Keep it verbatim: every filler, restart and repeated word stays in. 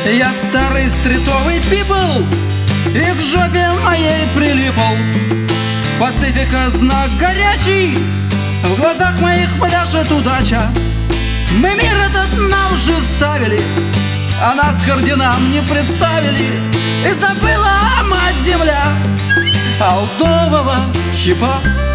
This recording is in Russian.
Я старый стритовый пипл, и к жопе моей прилипал. Пацифика знак горячий, в глазах моих пляшет удача. Мы мир этот на уши ставили, а нас к орденам не представили. И забыла мать земля алдового хипа.